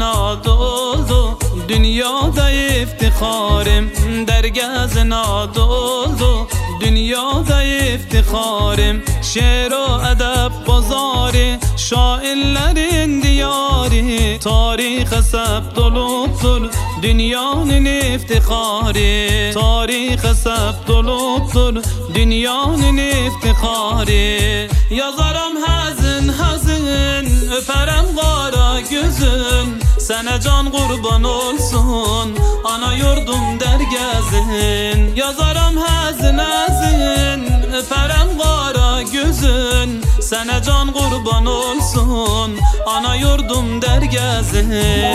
dergazına doldu, dünyada iftiharım. Dergazına doldu, dünyada iftiharım. Şiir o edep pazarı, şairlerin diyarı. Tarih hesap doludur, dünyanın iftiharı. Tarih hesap doludur, dünyanın iftiharı. Yazarım hazin hazin, öperem kara gözün. Sana can kurban olsun, ana yurdum dergazin. Yazarım hazin hazin, öperem kara gözün. Sana can kurban olsun, ana yurdum dergazin.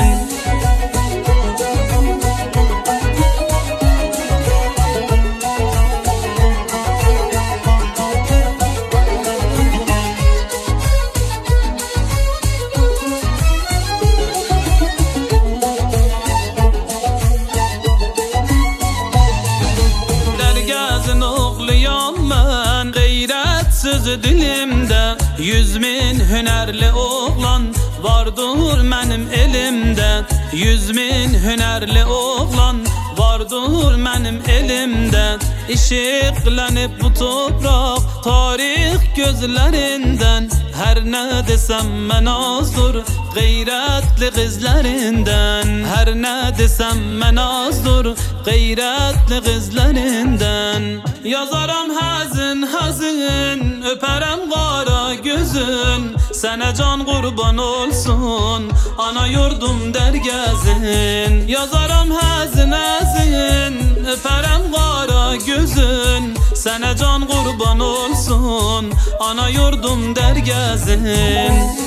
Sözü dilimde, 100.000 hünerli oğlan vardır benim elimde. 100.000 hünerli oğlan vardır benim elimde. İşıklanıp bu toprak tarih gözlerinden. Her ne desem ben azdır gayretli kızlarından. Her ne desem ben azdır gayretli kızlarından. Yazarım hazin hazin, öperem kara gözün. Sana can kurban olsun, ana yurdum dergazin. Yazarım hazin hazin, öperem kara gözün. Sana can kurban olsun, ana yurdum dergazin.